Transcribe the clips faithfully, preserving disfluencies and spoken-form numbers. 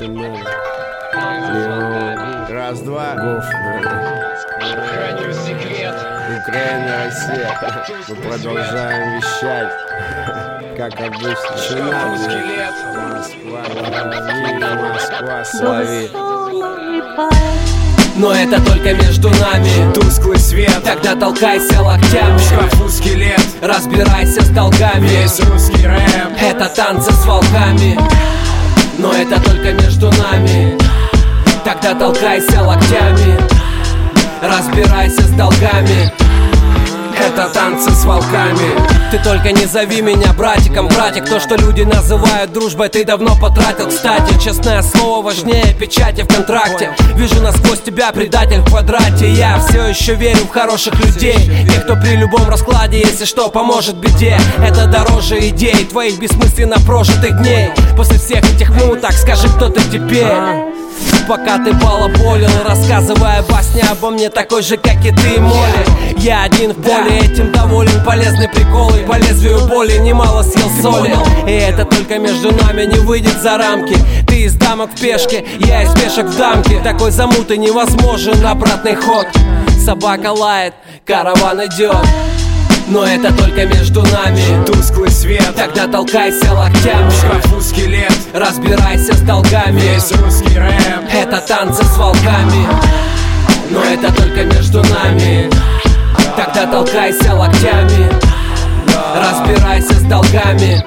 надо. Раз, два. Гоф, Храню секрет. Украина, Россия. Мы продолжаем вещать. Как обычно. Чина, Москва, Москва, слави. Но это только между нами. Тусклый свет, Тогда толкайся локтями. в шкафу скелет, Разбирайся с долгами. весь русский рэп. Это танцы с волками. Но это только между нами. Тогда толкайся локтями. Разбирайся с долгами. Это танцы с волками. Ты только не зови меня братиком, братик. То, что люди называют дружбой, ты давно потратил. Кстати, честное слово важнее печати в контракте. Вижу насквозь тебя, предатель в квадрате. Я все еще верю в хороших людей, тех, кто при любом раскладе, если что, поможет беде. Это дороже идей, твоих бессмысленно прожитых дней. После всех этих муток скажи, кто ты теперь. Пока ты балаболил, рассказывая басни обо мне, такой же, как и ты, Молли. Я один в поле, этим доволен. Полезный прикол и по лезвию боли немало съел соли. И это только между нами, не выйдет за рамки. Ты из дамок в пешке, я из пешек в дамке. Такой замуты невозможен обратный ход. Собака лает, караван идет. Но это только между нами. Тусклый свет, Тогда толкайся локтями. в шкафу скелет, Разбирайся с долгами. весь русский рэп. Это танцы с волками. Но это только между нами. Тогда толкайся локтями. Разбирайся с долгами.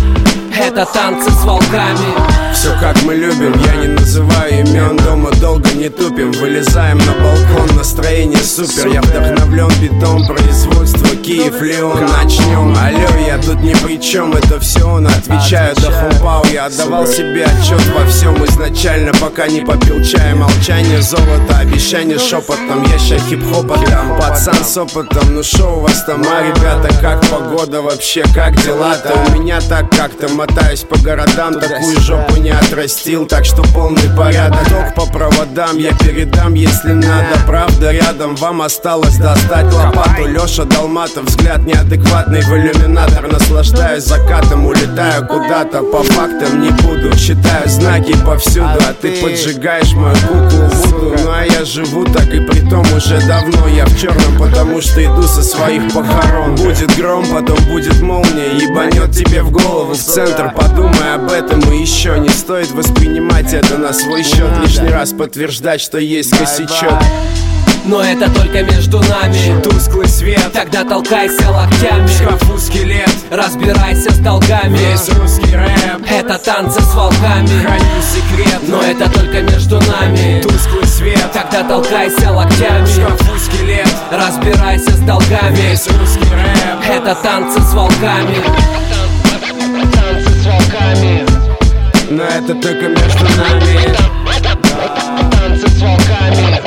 Это танцы с волками. Все как мы любим, я не называю имен. Дома долго не тупим, вылезаем на балкон. Настроение супер, я вдохновлен битом. Производство Киев, Леон, начнем. Алло, я тут ни при чем, это все он. Отвечаю до хумпау, я отдавал себе отчет во всем изначально, пока не попил чая. Молчание, золото, обещание шепотом. Я ща хип-хоп отдам, пацан с опытом. Ну шо у вас там, а, ребята, как погода вообще, как дела-то? У меня так как-то мотаюсь по городам, такую жопу не отрастил, так что полный порядок. Ток по проводам я передам, если надо. Правда рядом, вам осталось достать лопату. Леша Долматов, взгляд неадекватный в иллюминатор. Наслаждаюсь закатом, улетаю куда-то. По фактам не буду, считаю знаки повсюду. А ты поджигаешь мою куклу Вуду. Ну а я живу так и притом уже давно. Я в черном, потому что иду со своих похорон. Будет гром, потом будет молния, ебанет тебе в голову, в центр. Подумай об этом и еще не стоит воспринимать это на свой счет. Лишний раз подтверждать, что есть косячок. Но это только между нами. Тусклый свет, Тогда толкайся локтями. в шкафу скелет, Разбирайся с долгами. весь русский рэп. Это танцы с волками. Храню секрет, Но это только между нами. тусклый свет, Тогда толкайся локтями. в шкафу скелет, Разбирайся с долгами. весь русский рэп. Это танцы с волками. Танцы с волками. Но это только между нами. Танцы с волками.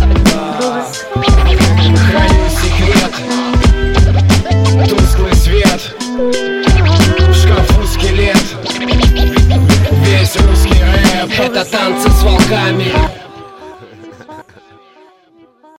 Храню секрет, тусклый свет, в шкафу скелет, весь русский рэп. Это танцы